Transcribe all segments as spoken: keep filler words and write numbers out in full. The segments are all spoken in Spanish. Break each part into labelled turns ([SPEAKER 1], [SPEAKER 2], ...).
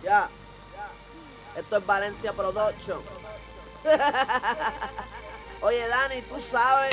[SPEAKER 1] Ya, esto es Valencia Production. Oye, Dani, tú sabes.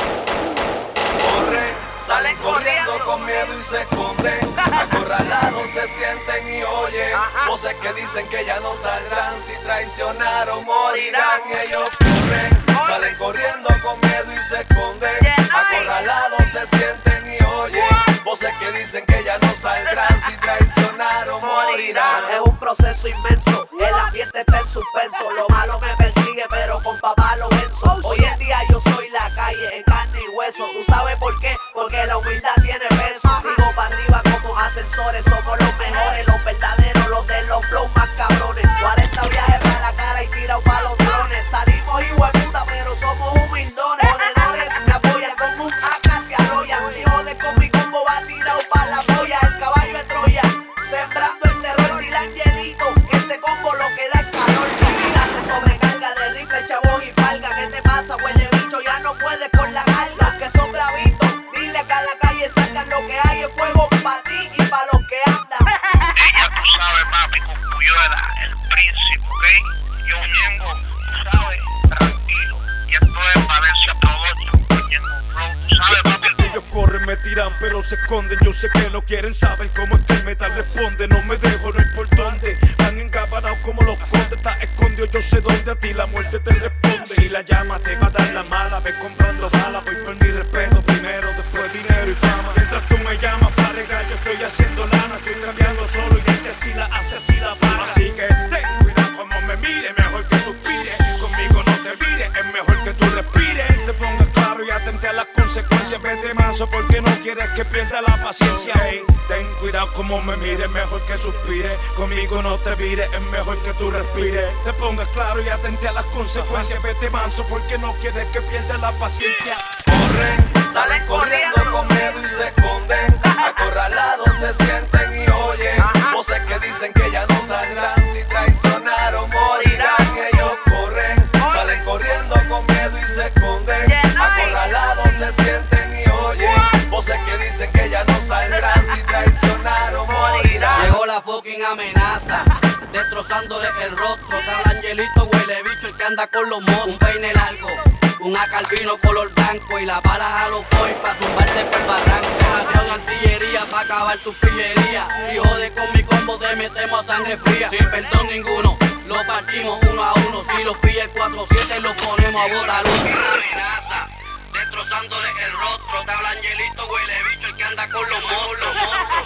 [SPEAKER 2] Corren, salen corriendo con miedo y se esconden. Acorralados se sienten y oyen voces que dicen que ya no saldrán. Si traicionaron morirán. Y ellos corren, salen corriendo con miedo y se esconden. Acorralados se sienten y oyen voces que dicen que ya no saldrán. Si traicionaron morirán.
[SPEAKER 1] Es un proceso inmenso, el ambiente está en suspenso. Lo malo me persigue pero con papá lo venzo. Hoy en día yo soy la calle en carne y hueso. ¿Tú sabes por qué? Porque la humildad tiene peso. Sigo para arriba como ascensores. Somos los mejores, los verdaderos, los de los flows más cabrones. cuarenta viajes para la cara y tirado para los drones. Salimos hijo de puta pero somos humildones. Jodedores me apoyan con un A K, te arrollan. Si jodes con mi combo va tirado para la polla. El caballo de Troya, sembrando el terror. Dile Angelito que este combo lo que da es calor. Mi vida se sobrecarga de rifle, chavos y palga. ¿Qué te pasa, huele bicho? Ya no puedes con la carga. Que son bravitos, dile que a la calle salgan. Lo que hay es fuego para ti y para los que andan.
[SPEAKER 3] Ella, tú sabes, papi, Cocuyuela, el príncipe, ¿ok? Yo Ñengo, tú sabes, tranquilo. Y esto es Valencia Production, Ñengo Flow, tú sabes, papi.
[SPEAKER 2] Ellos corren, me tiran, pero se esconden. Yo sé que no quieren saber cómo es que el metal responde. No me dejo, no hay por dónde. Van engabanados como los condes. Estás escondido, yo sé dónde a ti la muerte te responde. Si la llama te va a dar la mala. Ve comprando balas, voy por mi respeto primero, después dinero y fama. Mientras tú me llamas para arreglar, yo estoy haciendo lana. Estoy cambiando solo y el que así la hace, así la paga. Así que ten cuidado como me mire, mejor que suspire. Conmigo no te vires, es mejor que tú respires. Te pongas claro y atente a las consecuencias. Vete manso porque no quieres que pierda la paciencia. Hey, ten cuidado como me mire, mejor que suspire. Conmigo no te vires, es mejor que tú respires. Te pongas claro y atente a las consecuencias. Vete manso porque no quieres que pierda la paciencia. Corren, salen corriendo con miedo y se esconden. Acorralados se sienten y oyen voces que dicen que ya no saldrán. Si traicionaron morirán. Y ellos corren, salen corriendo con miedo y se esconden. Acorralados se sienten y oyen voces que dicen que ya no saldrán. Si traicionaron morirán.
[SPEAKER 4] Llegó la fucking amenaza, destrozándole el rostro. Está el Angelito, huele bicho, el que anda con los motos. Un peine largo, un acalvino color blanco y la balas a los boys pa' zumbarte por el barranco. Nación artillería pa' acabar tus pillerías. Y jode con mi combo te metemos a sangre fría. Sin perdón ninguno, lo partimos uno a uno. Si los pilla el cuatro siete los ponemos a botar uno. Amenaza, destrozándole el rostro. Está el Angelito, huele bicho, el que anda con los motos.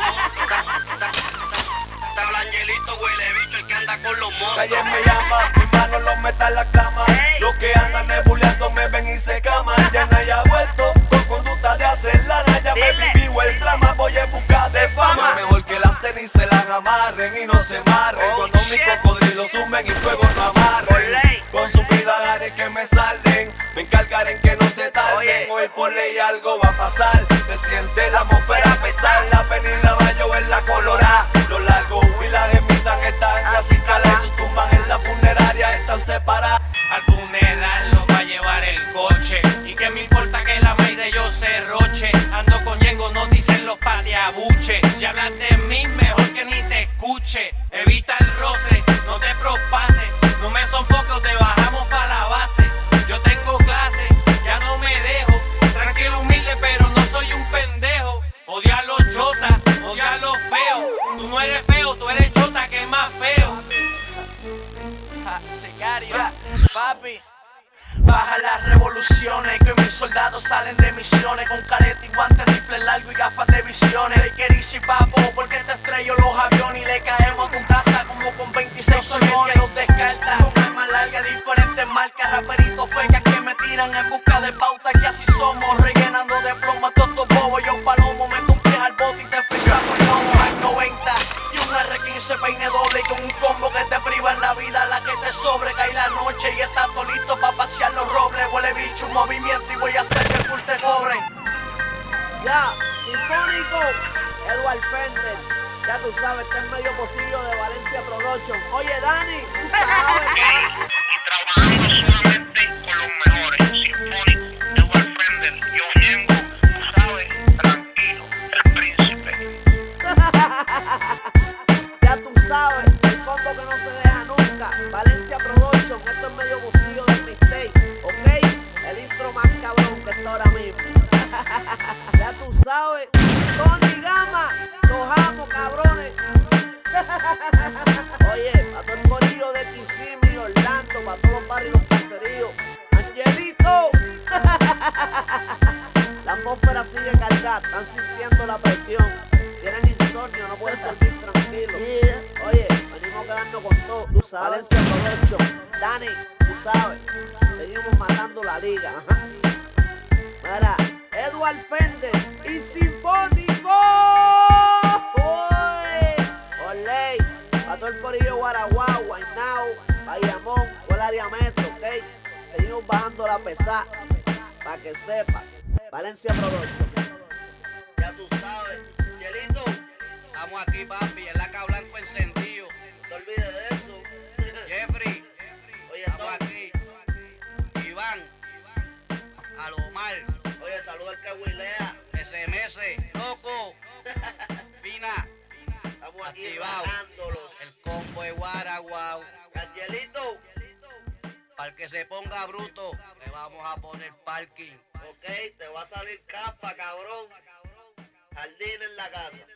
[SPEAKER 4] Está el Angelito, huele bicho, el que anda con los motos.
[SPEAKER 2] Calle me llama, mis manos los meta en la cama. Los que andan nebuleando me ven y se caman. Ya no haya vuelto con conducta de hacer lana. Ya me vivió el drama, voy en busca de fama. Mejor que las tenis se las amarren y no se marren. Cuando mis cocodrilos sumen y fuego no amarren. Con su vida haré que me salden. Me encargaré en que no se tarden. Hoy por ley algo va a pasar. Se siente la atmósfera pesar. La avenida Mayo en la Colorada. Los largos y las gemitas están así caladas. Y sus tumbas en la funeraria están separadas.
[SPEAKER 5] Al funeral nos va a llevar el coche. Y que me importa que la maíz de yo se roche. Ando con Ñengo, nos dicen los patiabuches. Si hablas de mí, mejor que ni te escuche. Evita el roce, no te propases. No me son focos, te bajamos pa' la base. Yo tengo clase, ya no me dejo. Tranquilo, humilde, pero no soy un pendejo. Odia a los chotas, odia a los feos. Tú no eres feo, tú eres chota que es más feo.
[SPEAKER 4] Sicario, papi. Baja las revoluciones, que mis soldados salen de misiones. Con careta y guantes, rifle largo y gafas de visiones. Take it easy, papo, porque te estrello los aviones. Y le caemos a tu casa como con veintiséis soñones. Los descarta, con armas largas, diferentes marcas. Raperitos fecas que me tiran en busca de pauta. Que así somos, rellenando de plomo a todos estos bobos. Yo palomo, meto un pie al bote y te frizamos el lomo. Al noventa y un R quince peine doble. Y con un combo que te priva en la vida, la que te sobre. Cae la noche y estás todo listo pa' pasear los robles. Huele bicho, un movimiento y voy a hacer que el full te cobre.
[SPEAKER 1] Ya, Sinfónico, Edward Fender. Ya tú sabes, este es medio pocillo de Valencia Production. Oye, Dani, tú sabes.
[SPEAKER 3] Y trabajando solamente con los mejores. Sinfónico, Edward Fender, yo Ñengo, tú sabes, tranquilo, el príncipe.
[SPEAKER 1] Ya tú sabes, el combo que no sigue cargada, están sintiendo la presión. Tienen insomnio, no pueden dormir tranquilo. Yeah. Oye, venimos a quedarnos con todo, tú sabes. Valencia Production, Dani, tú sabes. Seguimos matando la liga. Ajá. Mira, Edward Fender y Sinfónico. Oley, para todo el corillo Guaraguao, Guaynao, Bayamón, todo el área metro, ok. Seguimos bajando la pesada, para que sepa. Valencia Production.
[SPEAKER 6] Ya tú sabes, Cielito.
[SPEAKER 5] Estamos aquí, papi, en la Ca Blanco encendido.
[SPEAKER 6] No te olvides de eso.
[SPEAKER 5] Jeffrey,
[SPEAKER 6] Oye,
[SPEAKER 5] estamos
[SPEAKER 6] Tom.
[SPEAKER 5] aquí. Iván, Alomar,
[SPEAKER 6] Oye, saluda al que huilea.
[SPEAKER 5] S M S, Loco, Pina,
[SPEAKER 6] Estamos aquí
[SPEAKER 5] activado.
[SPEAKER 6] bajándolos.
[SPEAKER 5] El combo de Guaraguao.
[SPEAKER 6] Cielito.
[SPEAKER 5] Para el que se ponga bruto, le vamos a poner parking.
[SPEAKER 6] Ok, te va a salir capa, cabrón. Jardín en la casa.